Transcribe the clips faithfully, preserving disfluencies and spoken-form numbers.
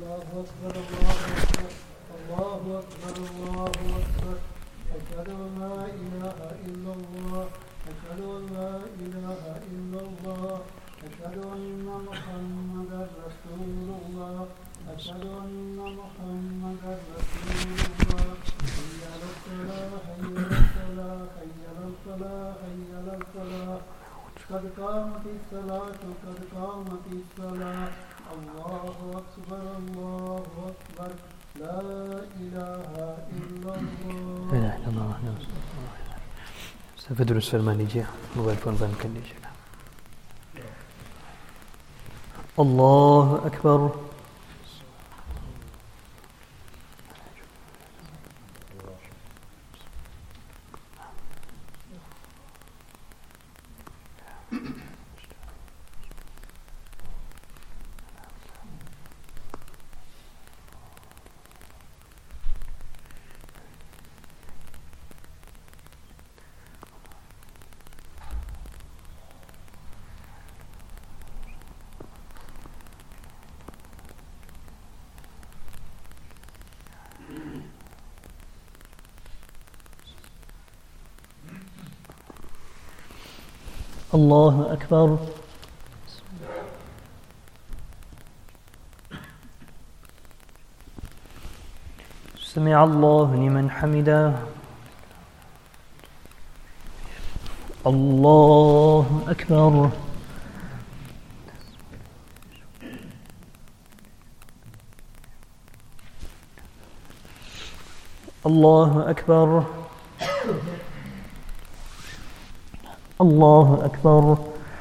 أكبر الله أكبر الله أكبر الله أكبر أشهد أن لا إله إلا الله أشهد أن لا إله إلا الله أشهد أن محمدا رسول الله أشهد أن محمدا رسول الله حي على الصلاة حي على الصلاة حي على الصلاة حي على الصلاة قد قامت الصلاة قد قامت الصلاة الله أكبر الله أكبر لا إله إلا الله لا إله إلا الله سأدرس في المانيجيا موبايل فون بانك النيجيا الله أكبر الله أكبر سمع الله لمن حمده الله أكبر الله أكبر الله أكبر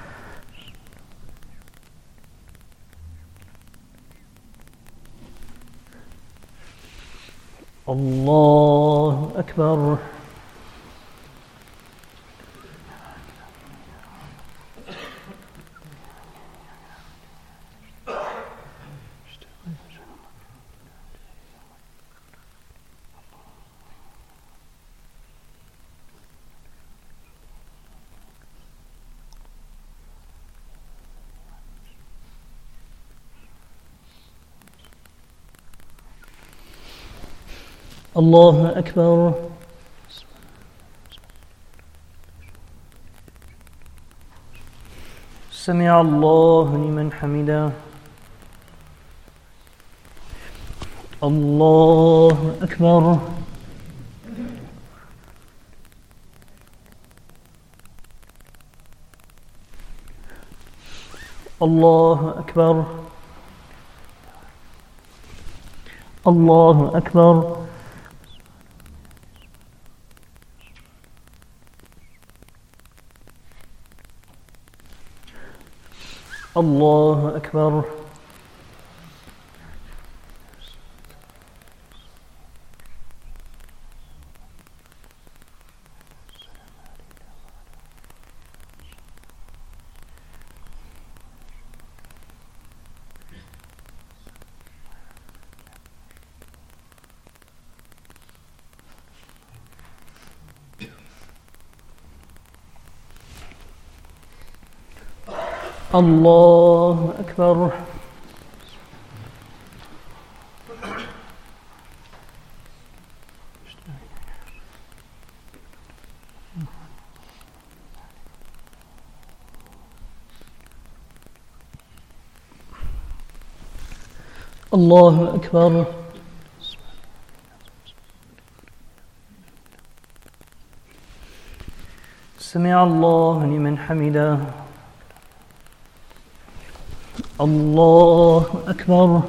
الله أكبر الله أكبر سمع الله لمن حمده الله أكبر الله أكبر الله أكبر الله أكبر الله أكبر الله أكبر سمع الله لمن حمده الله أكبر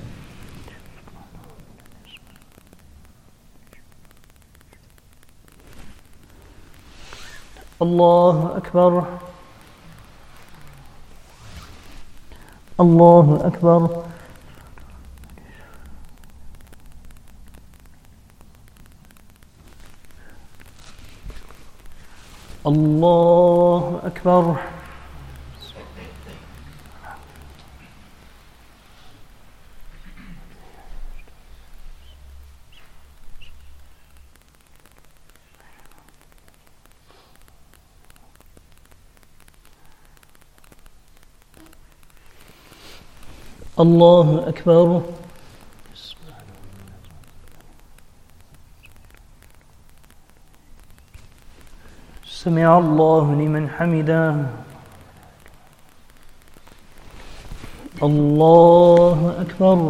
الله أكبر الله أكبر الله أكبر الله أكبر سمع الله لمن حمده الله أكبر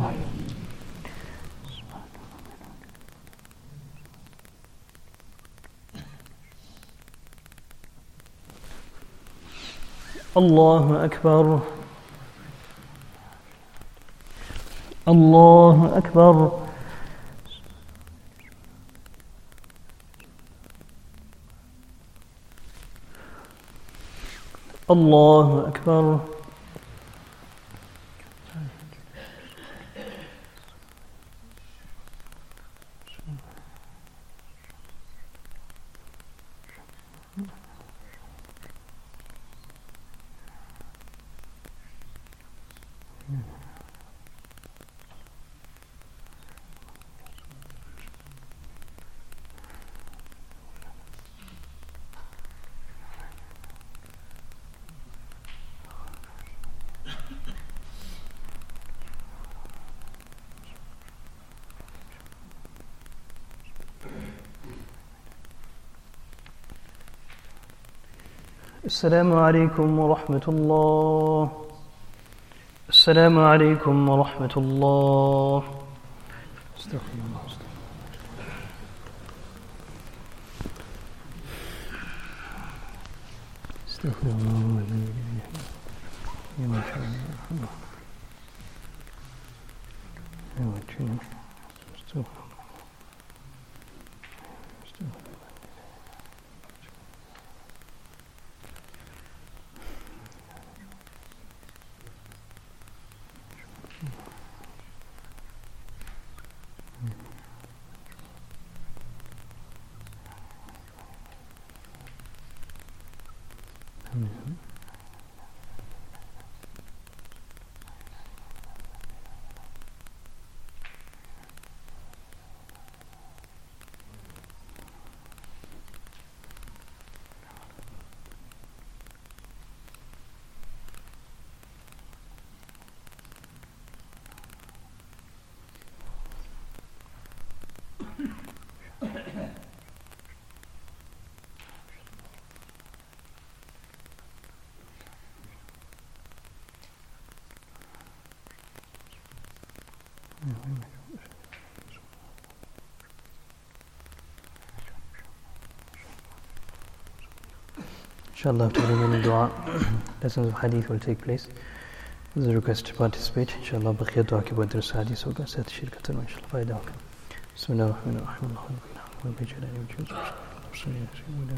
الله أكبر الله أكبر الله أكبر السلام عليكم ورحمة الله السلام عليكم ورحمة الله استغفر الله استغفر الله يا ما شاء الله يا ما شاء الله استغفر Inshallah, after the morning dua, lessons of hadith will take place. There's a request to participate. Inshallah, baqiyat dua ke baad dars hadith hoga, sath shirkatan wa inshallah fayda hoga. Bismillah ar-Rahman ar-Rahim. Allahumma bi jalali wajhika wa jalali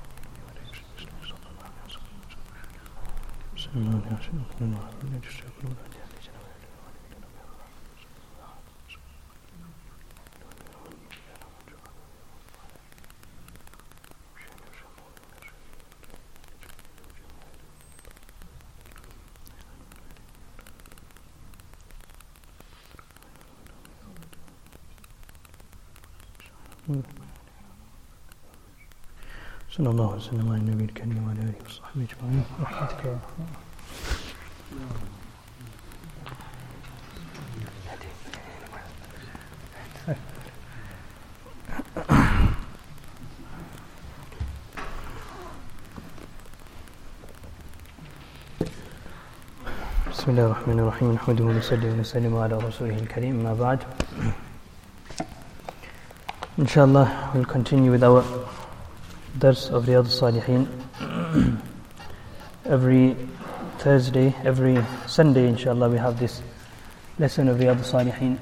صلى الله عليه وسلم على النبي الكريم وعلى آله وصحبه أجمعين برحمتك يا أرحم بسم الله الرحمن الرحيم نحمده ونصلي ونسلم على رسوله الكريم ما بعد. Inshallah, we'll continue with our dars of Riyadh al-Salihin. Every Thursday, every Sunday, inshallah, we have this lesson of Riyadh al-Salihin.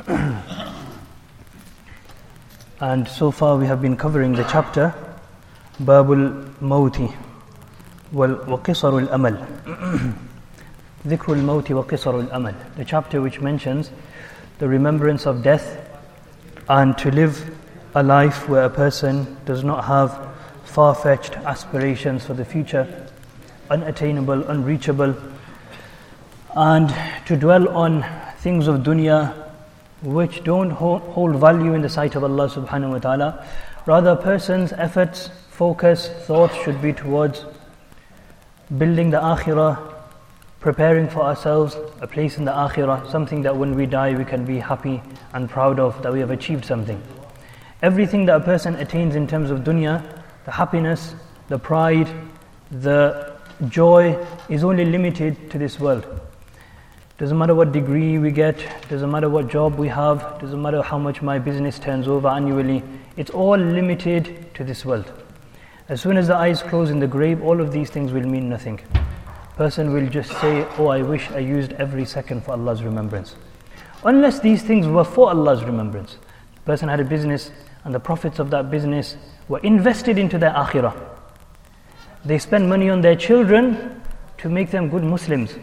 And so far we have been covering the chapter Babul Mawti wal Qisar al-Amal. Dhikr al-Mawti wa Qisar al-Amal. The chapter which mentions the remembrance of death and to live a life where a person does not have far-fetched aspirations for the future, unattainable, unreachable, and to dwell on things of dunya which don't hold value in the sight of Allah subhanahu wa ta'ala. Rather, a person's efforts, focus, thoughts should be towards building the akhirah, preparing for ourselves a place in the akhirah, something that when we die we can be happy and proud of, that we have achieved something. Everything that a person attains in terms of dunya, the happiness, the pride, the joy is only limited to this world. Doesn't matter what degree we get, doesn't matter what job we have, doesn't matter how much my business turns over annually, it's all limited to this world. As soon as the eyes close in the grave, all of these things will mean nothing. Person will just say, oh, I wish I used every second for Allah's remembrance. Unless these things were for Allah's remembrance. The person had a business and the profits of that business were invested into their akhirah. They spend money on their children to make them good Muslims.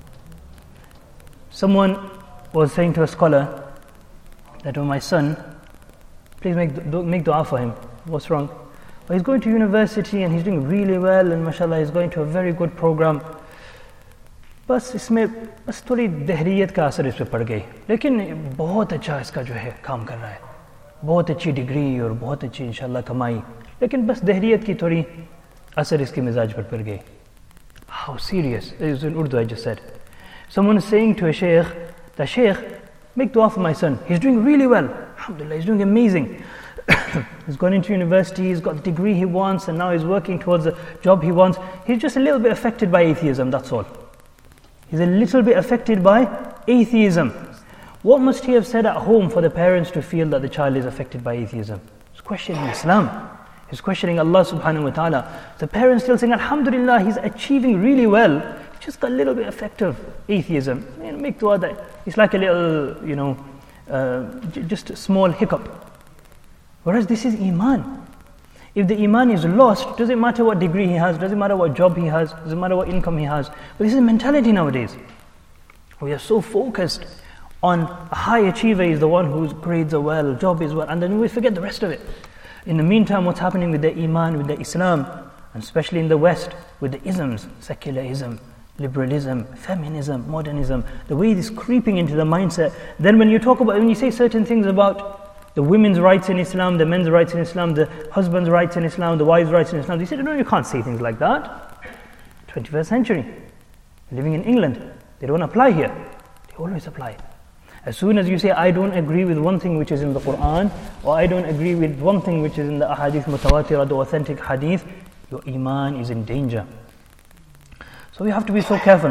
Someone was saying to a scholar that, oh, my son, please make, make dua for him. What's wrong? Well, he's going to university and he's doing really well, and mashallah, he's going to a very good program. बस इसमें बस थोड़ी दहरियत का असर इस पर पड़ गई, लेकिन बहुत अच्छा इसका जो है काम कर रहा है, बहुत अच्छी डिग्री और बहुत अच्छी इंशाल्लाह कमाई, लेकिन बस दहरियत की थोड़ी असर इसके मिजाज पर पड़ गई. How serious? This is in Urdu I just said. Someone is saying to a sheikh, the sheikh, make dua for my son. He's doing really well. Alhamdulillah, he's doing amazing. He's gone into university, he's got the degree he wants, and now he's working towards the job he wants. He's just a little bit affected by atheism, that's all. He's a little bit affected by atheism. What must he have said at home for the parents to feel that the child is affected by atheism? He's questioning Islam. He's questioning Allah subhanahu wa ta'ala. The parents still saying, Alhamdulillah, he's achieving really well. Just a little bit effective atheism. You know, make dua that it's like a little, you know, uh, j- just a small hiccup. Whereas this is Iman. If the Iman is lost, doesn't matter what degree he has, doesn't matter what job he has, doesn't matter what income he has. But this is mentality nowadays. We are so focused on a high achiever is the one whose grades are well, job is well, and then we forget the rest of it. In the meantime, what's happening with the Iman, with the Islam, and especially in the West, with the isms, secularism, liberalism, feminism, modernism, the way it is creeping into the mindset. Then when you talk about, when you say certain things about the women's rights in Islam, the men's rights in Islam, the husband's rights in Islam, the wife's rights in Islam, they said, no, you can't say things like that. twenty-first century, living in England, they don't apply here. They always apply. As soon as you say, I don't agree with one thing which is in the Quran, or I don't agree with one thing which is in the ahadith mutawatirah, the authentic hadith, your Iman is in danger. So we have to be so careful.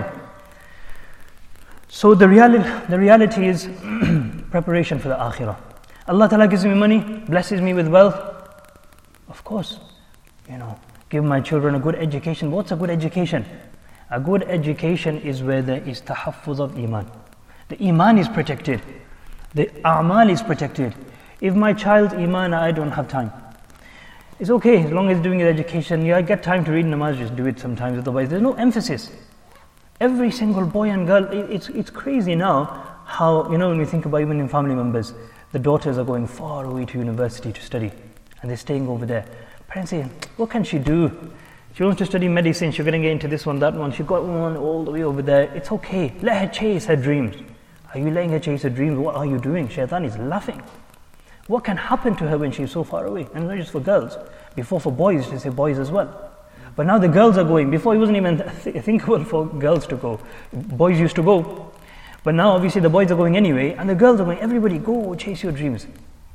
So the reality, the reality is preparation for the akhirah. Allah Ta'ala gives me money, blesses me with wealth. Of course, you know, give my children a good education. What's a good education? A good education is where there is tahaffuz of Iman. The Iman is protected. The A'mal is protected. If my child's Iman, I don't have time. It's okay, as long as doing his education, yeah, I get time to read namaz, just do it sometimes, otherwise there's no emphasis. Every single boy and girl, it, it's it's crazy now how, you know, when we think about even in family members, the daughters are going far away to university to study, and they're staying over there. Parents say, what can she do? She wants to study medicine, she's going to get into this one, that one, she got one all the way over there. It's okay, let her chase her dreams. Are you letting her chase her dreams? What are you doing? Shaitan is laughing. What can happen to her when she's so far away? And not just for girls. Before for boys, they say boys as well. But now the girls are going. Before it wasn't even th- thinkable for girls to go. Boys used to go. But now obviously the boys are going anyway, and the girls are going. Everybody go, chase your dreams.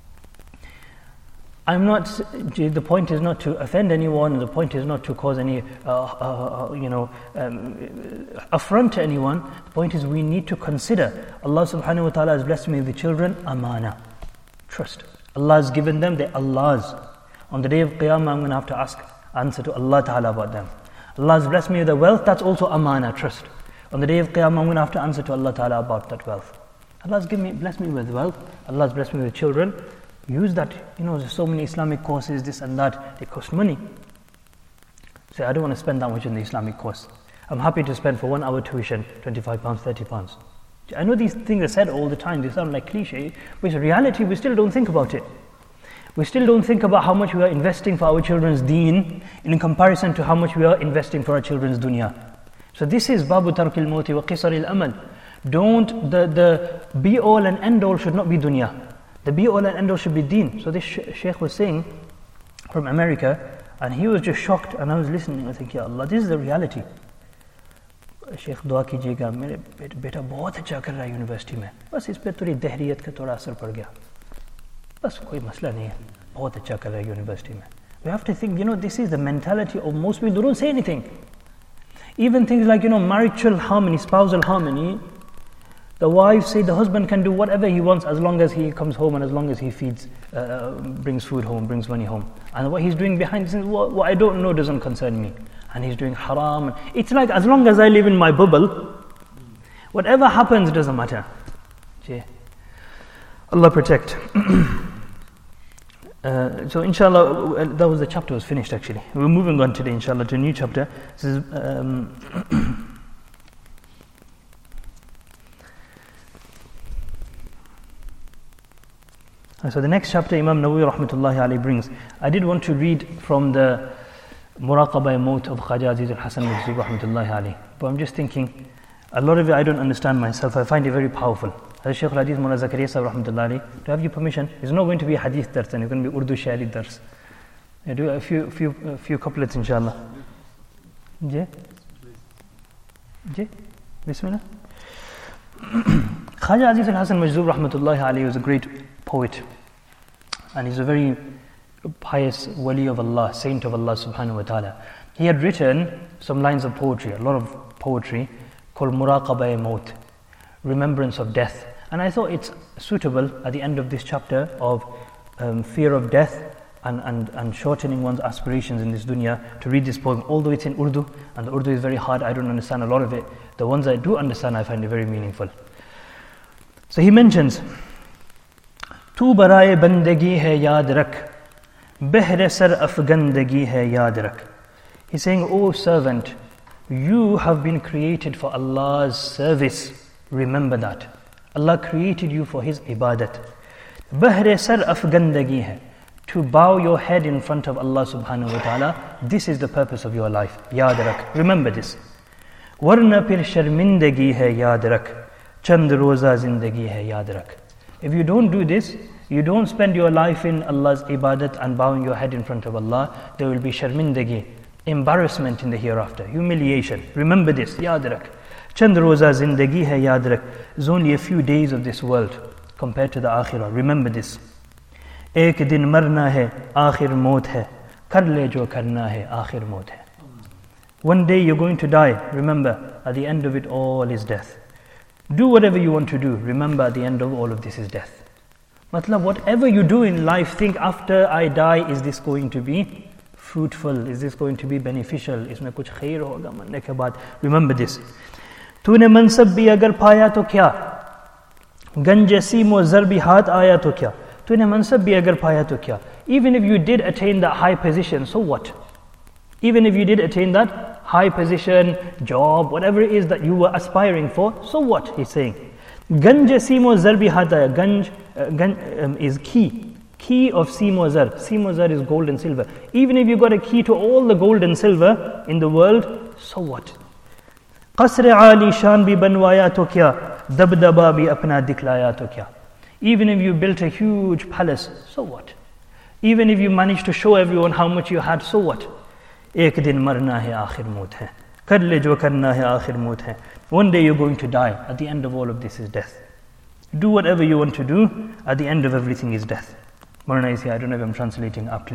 I'm not, the point is not to offend anyone, the point is not to cause any, uh, uh, you know, um, affront to anyone. The point is we need to consider Allah subhanahu wa ta'ala has blessed me with the children, amana. Trust. Allah has given them, they're Allah's. On the day of Qiyamah, I'm going to have to ask, answer to Allah Ta'ala about them. Allah has blessed me with the wealth, that's also amana, trust. On the day of Qiyamah, I'm going to have to answer to Allah Ta'ala about that wealth. Allah has given me, blessed me with wealth, Allah has blessed me with children. Use that, you know, there's so many Islamic courses, this and that, they cost money. Say, I don't want to spend that much in the Islamic course. I'm happy to spend for one hour tuition, twenty-five pounds, thirty pounds. I know these things are said all the time, they sound like cliche, but in reality we still don't think about it. We still don't think about how much we are investing for our children's deen in comparison to how much we are investing for our children's dunya. So this is Babu Tarkil Mawti wa Qisar al-Amal. Don't, the, the be all and end all should not be dunya. The be all and end all should be deen. So this sh- Shaykh was saying from America, and he was just shocked, and I was listening, I think, Ya Allah, this is the reality. Sheikh दुआ कीजिएगा मेरे बेटा बहुत अच्छा कर रहा है university में, बस इस पर थोड़ी दहरियत का थोड़ा असर पड़ गया, बस कोई मसला नहीं है, बहुत अच्छा कर रहा है यूनिवर्सिटी में, We have to think, you know, this is the mentality of most people. They don't say anything. Even things like, you know, marital harmony, spousal harmony, the wife say the husband can do whatever he wants as long as he comes home and as long as he feeds, uh, brings food home, brings money home. And what he's doing behind the scenes, what, what I don't know doesn't concern me. And he's doing haram. It's like, as long as I live in my bubble, whatever happens doesn't matter. Yeah. Allah protect. uh, so inshallah, that was the chapter was finished actually. We're moving on today inshallah to a new chapter. This is um, so the next chapter Imam Nawawi rahmatullahi alayhi brings. I did want to read from the Muraqaba Maut of Khaja Aziz al-Hasan Majzoub rahmatullahi alayhi, but I'm just thinking, a lot of it I don't understand myself. I find it very powerful. As Shaykh al-Hadith Mullah Zakaria Sahib rahmatullahi alayhi, to have your permission, it's not going to be a hadith dars, and it's going to be Urdu Shairi dars. I do a few, few, a few couplets inshallah. Yeah? Yeah? Bismillah. Khaja Aziz al-Hasan Majzoub rahmatullahi alayhi was a great poet, and he's a very pious wali of Allah, saint of Allah subhanahu wa ta'ala. He had written some lines of poetry, a lot of poetry, called Muraqaba Maut, remembrance of death. And I thought it's suitable at the end of this chapter of um, fear of death and, and, and shortening one's aspirations in this dunya to read this poem, although it's in Urdu, and the Urdu is very hard, I don't understand a lot of it. The ones I do understand, I find it very meaningful. So he mentions, Tu baraye bandagi hai yaad rak, behre sar afgandagi hai yaad rak. He's saying, O servant, you have been created for Allah's service. Remember that. Allah created you for His ibadat. Bahre sar afgandagi hai. To bow your head in front of Allah subhanahu wa ta'ala. This is the purpose of your life. Yaad rak. Remember this. Warna pir sharmindagi hai yaad rak. Chand roza zindagi hai yaad rak. If you don't do this, you don't spend your life in Allah's ibadat and bowing your head in front of Allah, there will be sharmindagi, embarrassment in the hereafter, humiliation. Remember this, yaad rak. Chand roza zindagi hai yaad rak. There's only a few days of this world compared to the akhirah. Remember this. Ek din marna hai, akhir maut hai. Kar le jo karna hai, akhir maut hai. One day you're going to die. Remember, at the end of it all is death. Do whatever you want to do. Remember, at the end of all of this is death. Matlab, whatever you do in life, think after I die, is this going to be fruitful? Is this going to be beneficial? Isme kuch khair hoga marne ke baad. Remember this. Tune mansab bhi agar paya to kya? Ganj seem o zar bhi haath aaya to kya? Tune mansab bhi agar paya to kya? Even if you did attain that high position, so what? Even if you did attain that high position, job, whatever it is that you were aspiring for, so what? He's saying. Ganj simo zar bhi haath aaya. Ganj, uh, ganj um, is key. Key of simo zar. Simo zar is gold and silver. Even if you got a key to all the gold and silver in the world, so what? Qasr aali shan bhi banwaya to kya? Dabdaba bhi apna diklaya to kya? Even if you built a huge palace, so what? Even if you managed to show everyone how much you had, so what? Ek din marna hai, aakhir maut hai. Kar le jo karna hai, aakhir maut hai. One day you're going to die. At the end of all of this is death. Do whatever you want to do. At the end of everything is death. Marna is here. I don't know if I'm translating aptly.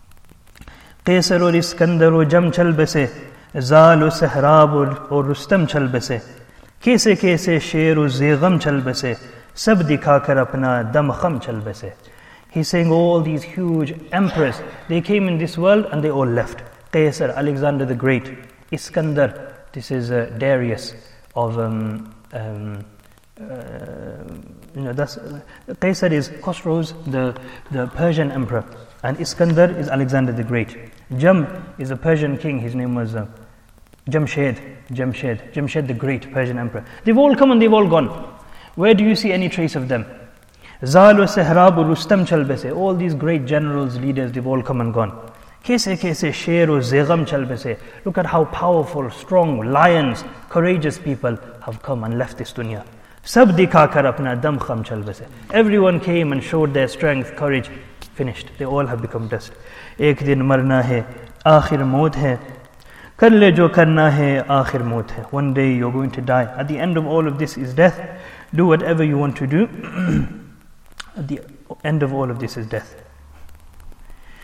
Qaisar aur Iskandar o jam chal base. Zal o Sahrab o Rustam chal base. Kaise kaise sher o Zegham chal base. Sab dikha kar apna dam kham chal base. He's saying all these huge emperors, they came in this world and they all left. Qaisar, Alexander the Great. Iskandar, this is uh, Darius of, um, um, uh, you know, that's, uh, Qaisar is Khosrows, the, the Persian emperor. And Iskandar is Alexander the Great. Jam is a Persian king, his name was uh, Jamshed, Jamshed, Jamshed the Great, Persian emperor. They've all come and they've all gone. Where do you see any trace of them? Zal wa Sahrab wa Rustam chal base. All these great generals, leaders, they've all come and gone. Kaise kaise sher o Zegham chal base. Look at how powerful, strong, lions, courageous people have come and left this dunya. Sab dikha kar apna dam kham chal base. Everyone came and showed their strength, courage. Finished. They all have become dust. Ek din marna hai, aakhir maut hai. Kar le jo karna hai, aakhir maut hai. One day you're going to die. At the end of all of this is death. Do whatever you want to do. At the end of all of this is death.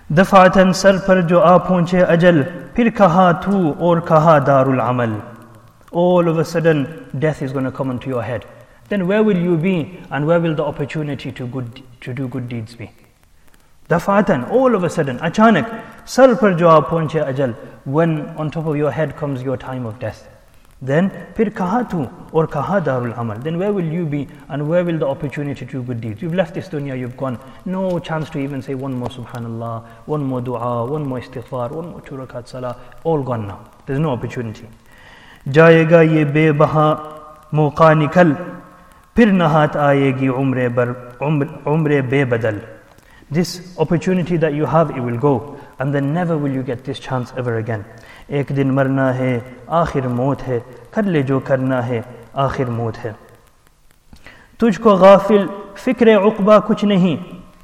दफातन सर पर जो आ पहुंचे अजल फिर कहा तू और कहा दारुल अमल. All of a sudden death is going to come into your head. Then where will you be and where will the opportunity to good to do good deeds be? Dafatan, all of a sudden, achanak, sar par jo aap pahunche ajal, when on top of your head comes your time of death. Then fir kaha tu or kaha darul amal. Then where will you be and where will the opportunity to do good deeds? You've left this dunya, you've gone. No chance to even say one more subhanallah, one more dua, one more istighfar, one more two rakat salah. All gone now. There's no opportunity. जाएगा ये बेबहा मौका निकल फिर नहात आएगी उम्रे बर उम्रे बेबदल. This opportunity that you have, it will go, and then never will you get this chance ever again. एक दिन मरना है आखिर मौत है कर ले जो करना है आखिर मौत है. तुझको गाफिल फिक्र उक़बा कुछ नहीं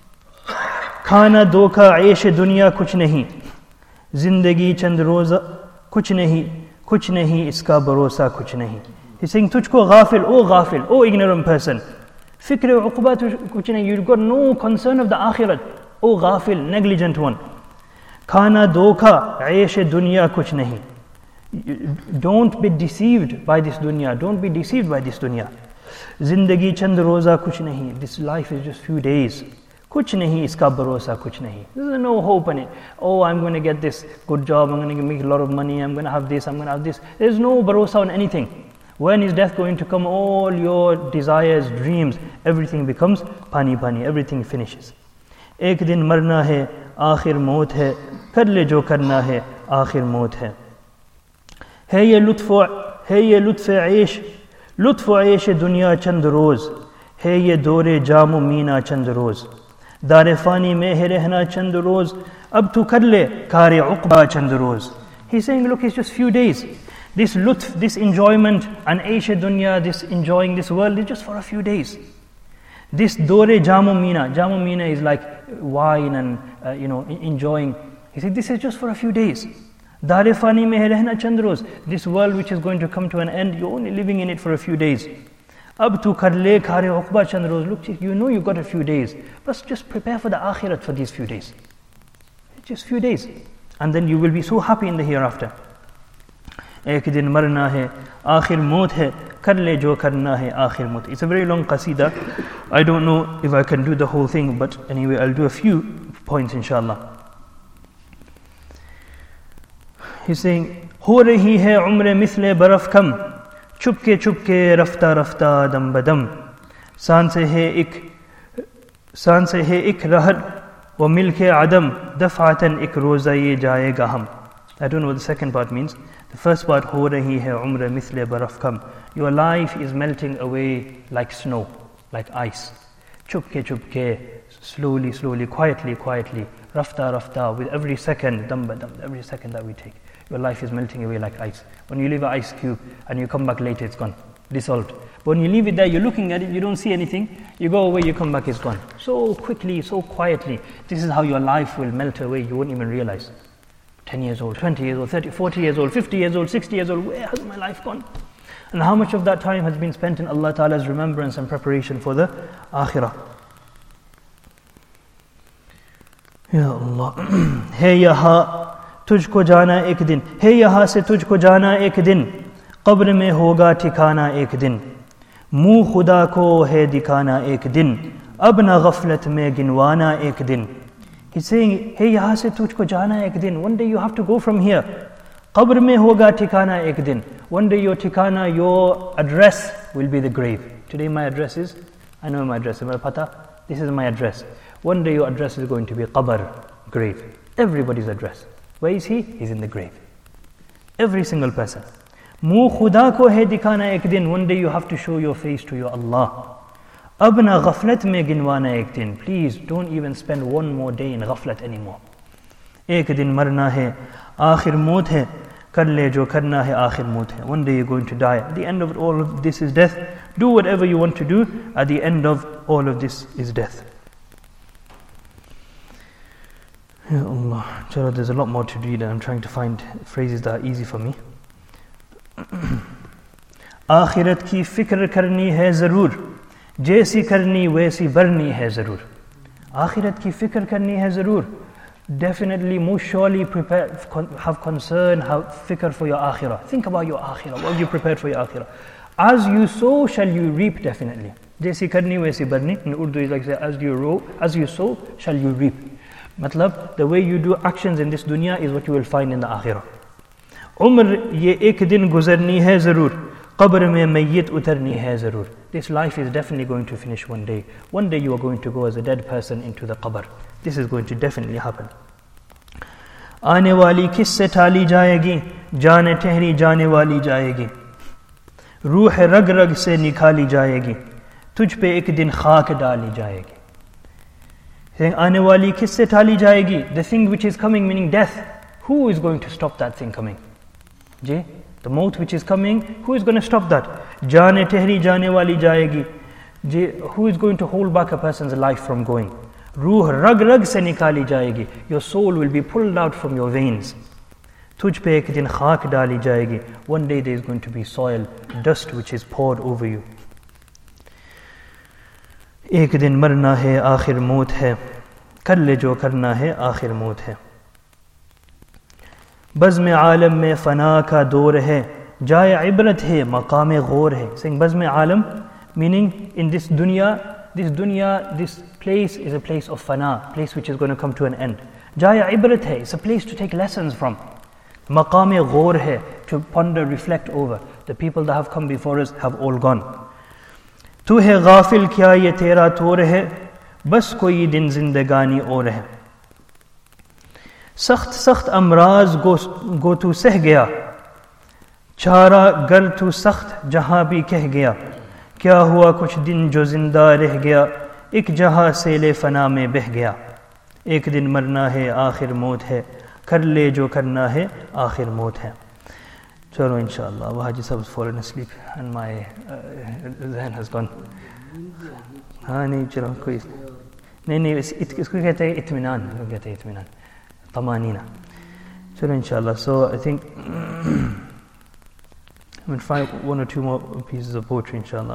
खाना धोखा ऐश दुनिया कुछ नहीं जिंदगी चंद रोज़ा कुछ नहीं कुछ नहीं इसका भरोसा कुछ नहीं. He's saying तुझको गाफिल, oh गाफिल, oh ignorant person, fikr uqba kuch nahi, you've got no concern of the akhirat. Oh ghafil, negligent one. Khana dokha, aish dunya kuch nahi. Don't be deceived by this dunya. Don't be deceived by this dunya. Zindagi chand roza kuch nahi. This life is just few days. Kuch nahi, iska bharosa kuch nahi. There's no hope in it. Oh, I'm going to get this good job. I'm going to make a lot of money. I'm going to have this. I'm going to have this. There's no bharosa on anything. When is death going to come? All your desires, dreams, everything becomes pani pani. Everything finishes. एक दिन मरना है आखिर मौत है कर ले जो करना है आखिर मौत है. है ये लुत्फ़ है ये लुत्फ़ ऐश लुत्फ़ ऐश दुनिया चंद रोज़ है ये दौरे जामो मीना चंद रोज़ दार फ़ानी में है रहना चंद रोज़ अब तू कर ले कार उक़बा चंद रोज़. He's saying, look, it's just few days. This lutf, this enjoyment, and Aisha dunya, this enjoying this world is just for a few days. This dore jamu mina, jamu mina is like wine and uh, you know enjoying. He said this is just for a few days. Dare fani mein hai rehna chand roz. This world which is going to come to an end, you're only living in it for a few days. Ab tu kar le khare uqba chand roz. Look, you know you've got a few days, but just prepare for the akhirat for these few days. Just few days, and then you will be so happy in the hereafter. एक दिन मरना है आखिर मौत है कर ले जो करना है आखिर मौत. It's a very long qasida. I don't know if I can do the whole thing, but anyway I'll do a few points inshallah. He's saying हो रही है उम्र मिस्ले बर्फ कम चुपके चुपके रफ्ता रफ्ता दम बदम सांसें है एक सांसें है एक रहर व मिलके आदम दफातन एक रोज़ा ये जाएगा हम. I don't know what the second part means. The first part, ho rahi hai umra misle baraf kam. Your life is melting away like snow, like ice. Chupke chupke, slowly, slowly, quietly, quietly. Rafta rafta, with every second, damba dam, every second that we take. Your life is melting away like ice. When you leave an ice cube and you come back later, it's gone, dissolved. But when you leave it there, you're looking at it, you don't see anything. You go away, you come back, it's gone. So quickly, so quietly. This is how your life will melt away, you won't even realize. ten years old, twenty years old, thirty, forty years old, fifty years old, sixty years old, where has my life gone? And how much of that time has been spent in Allah Ta'ala's remembrance and preparation for the Akhirah? Ya Allah. Hai yaha tujhko jana ek din. Hai yaha se tujhko jana ek din. Qabr mein hoga ठिकाना एक दिन. मुँह खुदा को है दिखाना एक दिन. अब ना ग़फ़लत में गिनवाना एक दिन. He's saying, hey, yahan se tujhko jana ek din. One day you have to go from here. Qabr mein hoga ठिकाना ek din. One day your ठिकाना, your address will be the grave. Today my address is, I know my address, pata, this is my address. One day your address is going to be qabr, grave. Everybody's address. Where is he? He's in the grave. Every single person. Muh khuda ko hai dikhana ek din. One day you have to show your face to your Allah. Ab na ghaflat mein ginwana ek din. Please don't even spend one more day in ghaflat anymore. Ek din marna hai, aakhir maut hai, kar le jo karna hai, aakhir maut hai. One day you're going to die. At the end of all of this is death. Do whatever you want to do. At the end of all of this is death. Ya Allah. Chalo, there's a lot more to read and I'm trying to find phrases that are easy for me. आखिरत की फिक्र करनी है ज़रूर जैसी करनी वैसी बरनी है ज़रूर. आखिरत की फिक्र करनी है ज़रूर definitely, most surely prepare, have concern, have fikr for your akhirah. Think about your akhirah. What have you prepared for your akhirah? As you sow, shall you reap, definitely. Jaisi karni, waisi barni. In Urdu, is like say, as you row, as you sow, shall you reap. Matlab, the way you do actions in this dunya is what you will find in the akhirah. Umr ye ek din guzarni hai zarur. Qabr mein mayyit utarni hai zarur. This life is definitely going to finish one day. One day you are going to go as a dead person into the qabr. This is going to definitely happen. आने वाली किससे टाली जाएगी, जाने ठहरी जाने वाली जाएगी, रूह रग रग से निकाली जाएगी, तुझ पे एक दिन खाक डाली जाएगी. Saying आने वाली किससे टाली जाएगी, the thing which is coming, meaning death. Who is going to stop that thing coming? Ji, the maut which is coming, who is going to stop that? जाने ठहरी जाने वाली जाएगी. जी, who is going to hold back a person's life from going? रूह रग रग से निकाली जाएगी. Your soul will be pulled out from your veins. तुझ पे एक दिन खाक डाली जाएगी. One day there is going to be soil, dust which is poured over you. एक दिन मरना है आखिर मौत है, कर ले जो करना है आखिर मौत है. बज़्म आलम में फना का दौर है, जाए इबरत है मकाम गौर है. Saying Bazm Alam, meaning in this dunya, this dunya, this place is a place of fana, place which is going to come to an end. Jaya ibrat hai, it's a place to take lessons from. Maqam ghaur hai, to ponder, reflect over. The people that have come before us have all gone. Tu hai ghafil kya ye tera tor hai, bas koi din zindagani aur hai. Sakht sakht amraz go, go tu seh gaya, chara gar tu sakht jahan bhi keh gaya. क्या हुआ कुछ दिन जो जिंदा रह गया, एक जहां सेले फना में बह गया. एक दिन मरना है आखिर मौत है, कर ले जो करना है आखिर मौत है. चलो इंशाअल्लाह. Wahaji sahab has fallen asleep and my zehn has gone. हाँ नहीं चलो कोई नहीं नहीं इसको कहते हैं इत्मीनान, कहते हैं इत्मीनान, तमानीना. चलो इंशाअल्लाह. So I think I'm going to find one or two more pieces of poetry, inshallah.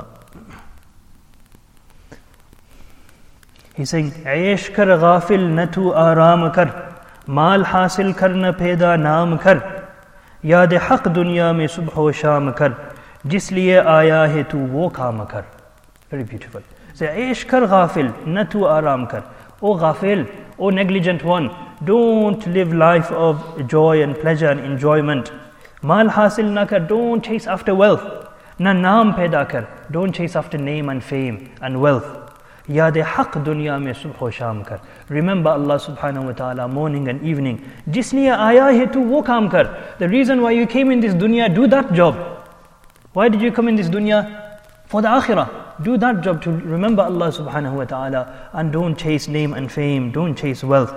He's saying, ऐश कर गाफिल न तू आराम कर, माल हासिल कर न पैदा नाम कर, याद हक दुनिया में सुबह व शाम कर, जिस लिए आया है तू वो काम कर. Very beautiful. Say, ऐश कर गाफिल न तू आराम कर. O ghafil, O negligent one, don't live life of joy and pleasure and enjoyment. Mal hasil na kar, don't chase after wealth. Na naam paida kar, don't chase after name and fame and wealth. Yaad haq dunya mein subh wa sham kar. Remember Allah subhanahu wa ta'ala morning and evening. Jis liye aaya hai tu wo kaam kar. The reason why you came in this dunya, do that job. Why did you come in this dunya? For the akhirah. Do that job to remember Allah subhanahu wa ta'ala, and don't chase name and fame, don't chase wealth.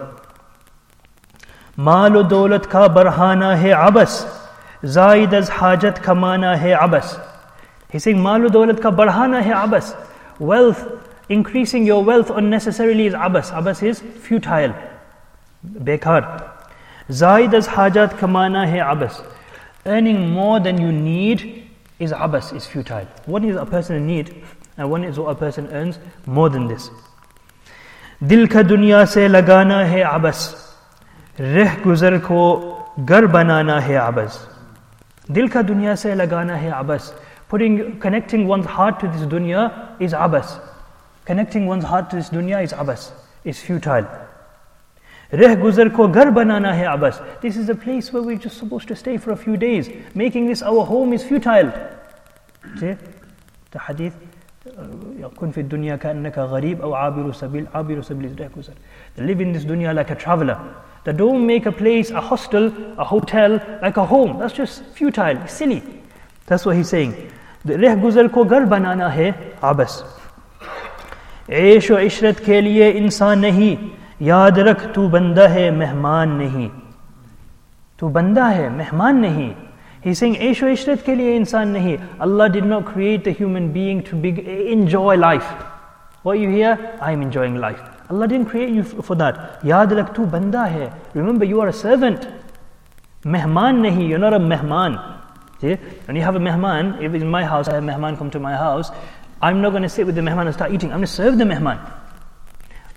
Maal o daulat ka barhana hai abas. Zaid az hajat kamana hai abas. He's saying, Malu daulat ka barhana hai abas. Wealth, increasing your wealth unnecessarily is abas. Abas is futile, bekar. Zaid az hajat kamana hai abas. Earning more than you need is abas, is futile. One is a person in need, and one is what a person earns more than this. Dil ka dunya se lagana hai abas. Reh guzar ko gar banana hai abas. Dil ka dunya se lagana hai abas. Putting, connecting one's heart to this dunya is abas. Connecting one's heart to this dunya is abas, is futile. Reh guzar ko gar banana hai abas. This is a place where we're just supposed to stay for a few days. Making this our home is futile. See? The hadith, kun fi dunya ka'annaka gharib aw abiru sabil. Abiru sabil is reh guzar. They live in this dunya like a traveler. That don't make a place, a hostel, a hotel, like a home. That's just futile, silly. That's what he's saying. Reh guzar ko gar banana hai abas. ऐश व इशरत के लिए इंसान नहीं, याद रख तू बंदा है मेहमान नहीं. तू बंदा है मेहमान नहीं. He's saying ऐश व इशरत के लिए इंसान नहीं. Allah did not create the human being to be, enjoy life. What you hear? I'm enjoying life. Allah didn't create you for that. Yaad rakh tu banda hai. Remember, you are a servant. Mehman nahi, you're not a mehman. See? When you have a mehman, if in my house I have a mehman come to my house, I'm not going to sit with the mehman and start eating. I'm going to serve the mehman.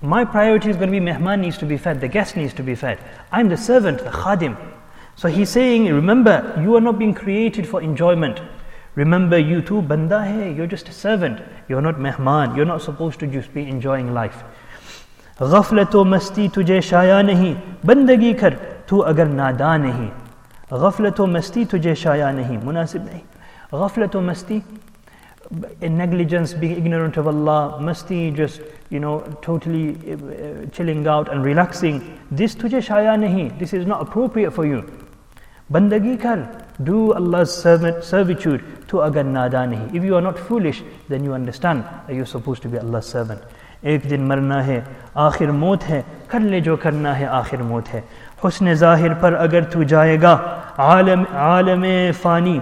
My priority is going to be mehman needs to be fed, the guest needs to be fed. I'm the servant, the khadim. So he's saying, remember, you are not being created for enjoyment. Remember, you too, banda hai, you're just a servant. You're not mehman. You're not supposed to just be enjoying life. غفلت و مستی تجھے شایا نہیں بندگی کر تو اگر نادا نہیں. غفلت و مستی تجھے شایا نہیں مناسب نہیں. غفلت و مستی, negligence, being ignorant of Allah, masti, just, you know, totally uh, chilling out and relaxing. This tujhe shaya nahi, this is not appropriate for you. Bandagi kar, do Allah's servant, servitude to agar nada nahi. If you are not foolish, then you understand that you're supposed to be Allah's servant. Ek din marna hai, aakhir maut hai, kar le jo karna hai, aakhir maut hai. Husn zahir par agar tu jayega, aalam, aalam fani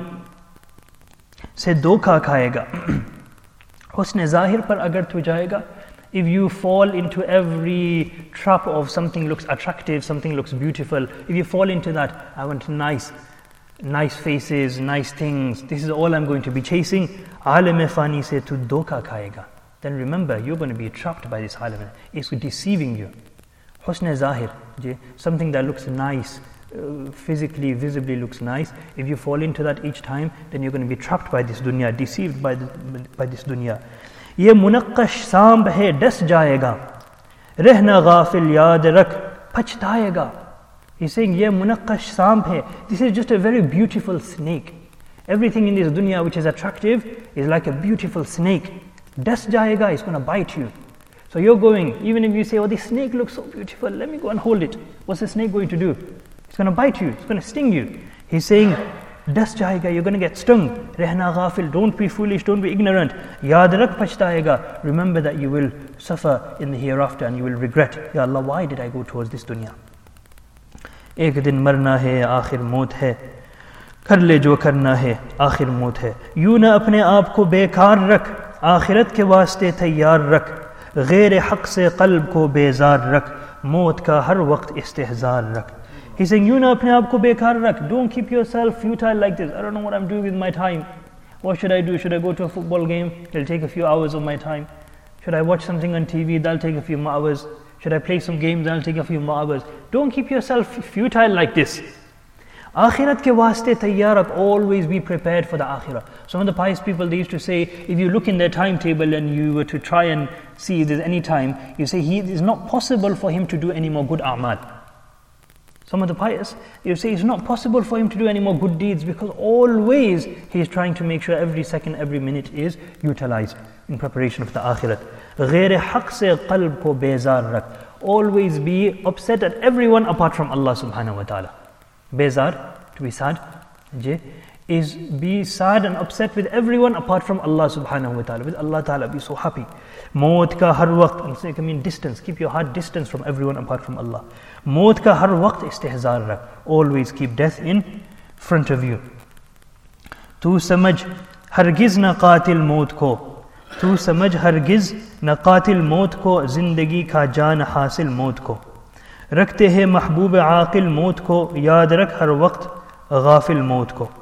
से धोखा खाएगा. हुस्न ज़ाहिर पर अगर तू जाएगा, if you fall into every trap of something looks attractive, something looks beautiful, if you fall into that, I want nice, nice faces, nice things, this is all I'm going to be chasing, ālam fani se tu dhokha khayega, then remember, you're going to be trapped by this ālam. It's deceiving you. Husn ज़ाहिर, something that looks nice, Uh, physically, visibly looks nice. If you fall into that each time, then you're going to be trapped by this dunya, deceived by, the, by this dunya. Ye munaqqash samb hai, das jayega. Rehna ghafil yaad rak, pachtaayega. He's saying, ye munaqqash samb hai. This is just a very beautiful snake. Everything in this dunya which is attractive is like a beautiful snake. Das jayega, is going to bite you. So you're going, even if you say, oh, this snake looks so beautiful, let me go and hold it. What's the snake going to do? It's going to bite you, it's going to sting you. He's saying, das jayega, you're going to get stung. Rehna ghafil, don't be foolish, don't be ignorant. Yaad rak pachtaayega, remember that you will suffer in the hereafter and you will regret, Ya Allah, why did I go towards this dunya? Ek din marna hai, aakhir maut hai. Kar le jo karna hai, aakhir maut hai. Yun na apne aap ko bekar rak, akhirat ke waaste tayyar rak. Ghair haq se qalb ko bezar rak. Maut ka har waqt istihzar rak. He's saying, you na apne aap ko bekar rak. Don't keep yourself futile like this. I don't know what I'm doing with my time. What should I do? Should I go to a football game? It'll take a few hours of my time. Should I watch something on T V? That'll take a few more hours. Should I play some games? That'll take a few more hours. Don't keep yourself futile like this. Akhirat ke waaste tayyar rak, always be prepared for the akhirah. Some of the pious people, they used to say, if you look in their timetable and you were to try and see if there's any time, you say, he, it is not possible for him to do any more good a'mal. Some of the pious, you say it's not possible for him to do any more good deeds because always he is trying to make sure every second, every minute is utilized in preparation for the akhirat. Ghair haq se qalb ko bezar rak. Always be upset at everyone apart from Allah subhanahu wa ta'ala. Bezar, to be sad, is be sad and upset with everyone apart from Allah subhanahu wa ta'ala. With Allah ta'ala, be so happy. Maut ka har waqt, and say, I mean distance, keep your heart distance from everyone apart from Allah. Maut ka har waqt istihzar rak. Always keep death in front of you. Tu samajh hargiz na qatil maut ko. Tu samajh hargiz na qatil maut ko, zindagi ka jaan hasil maut ko. Rakhte hai mahboob aaqil maut ko, yaad rak har waqt ghafil maut ko.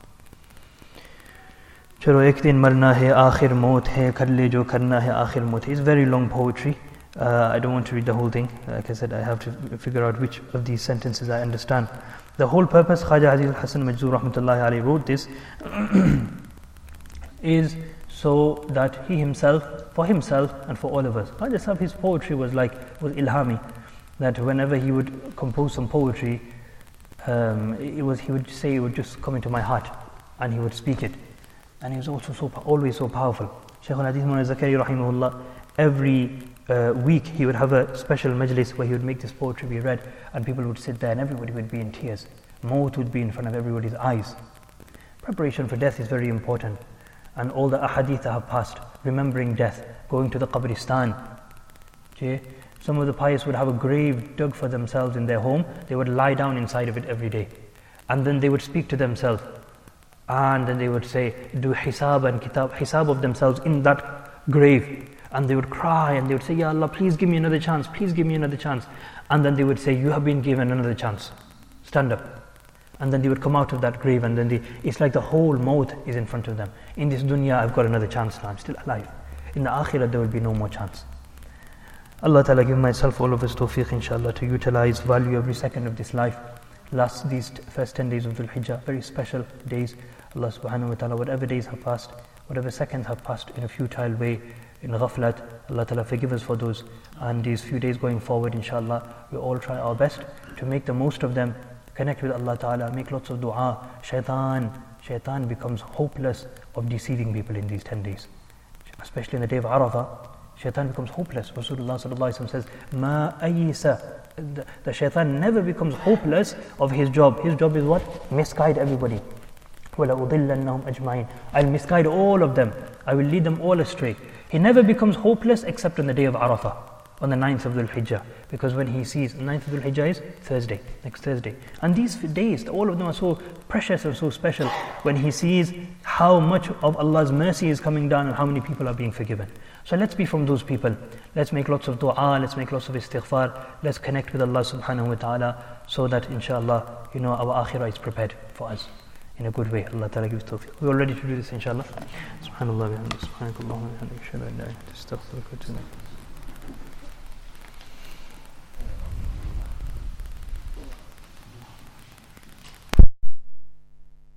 Chalo ek din marna hai, aakhir maut hai, kar le jo karna hai, aakhir maut hai. It's very long poetry. Uh, I don't want to read the whole thing. Like I said, I have to figure out which of these sentences I understand. The whole purpose Khaja Aziz al-Hasan Majzoor rahmatullahi alayhi wrote this is so that he himself, for himself and for all of us. Khaja Sahib, his poetry was like, was ilhami. That whenever he would compose some poetry, um, it was, he would say, it would just come into my heart and he would speak it. And he was also so, always so powerful. Shaykh al-Hadith Mawlana Zakari rahimahullah, every uh, week he would have a special majlis where he would make this poetry be read and people would sit there and everybody would be in tears. Maut would be in front of everybody's eyes. Preparation for death is very important. And all the ahadith that have passed, remembering death, going to the qabristan. Okay? Some of the pious would have a grave dug for themselves in their home. They would lie down inside of it every day. And then they would speak to themselves. And then they would say, do hisab and kitab, hisab of themselves in that grave. And they would cry and they would say, Ya Allah, please give me another chance, please give me another chance. And then they would say, you have been given another chance. Stand up. And then they would come out of that grave and then they, it's like the whole maut is in front of them. In this dunya, I've got another chance now, I'm still alive. In the akhirah, there will be no more chance. Allah Ta'ala give myself, all of us tawfiq inshallah to utilize, value every second of this life. Last, these first ten days of Dhul Hijjah, very special days. Allah Subhanahu Wa Ta'ala, whatever days have passed, whatever seconds have passed in a futile way, in ghaflat, Allah Ta'ala forgive us for those. And these few days going forward inshallah, we all try our best to make the most of them, connect with Allah Ta'ala, make lots of dua. Shaitan, shaitan becomes hopeless of deceiving people in these ten days. Especially in the day of Arafah, shaitan becomes hopeless. Rasulullah Sallallahu Alaihi Wasallam says, Ma ayisa. The, the shaitan never becomes hopeless of his job. His job is what? Misguide everybody. وَلَأُضِلَّنَّهُمْ أَجْمَعِينَ I'll misguide all of them. I will lead them all astray. He never becomes hopeless except on the day of Arafah, on the ninth of Dhul Hijjah. Because when he sees, the ninth of Dhul Hijjah is Thursday, next Thursday. And these days, all of them are so precious and so special. When he sees how much of Allah's mercy is coming down and how many people are being forgiven. So let's be from those people. Let's make lots of dua, let's make lots of istighfar. Let's connect with Allah subhanahu wa ta'ala so that inshallah, you know, our akhirah is prepared for us in a good way. Allah Ta'ala gives tawfiq. We're all ready to do this inshallah. Subhanallah wa bihamdihi, subhanakallah wa bihamdihi, ashhadu an la ilaha illa anta, astaghfiruka wa atubu ilayk.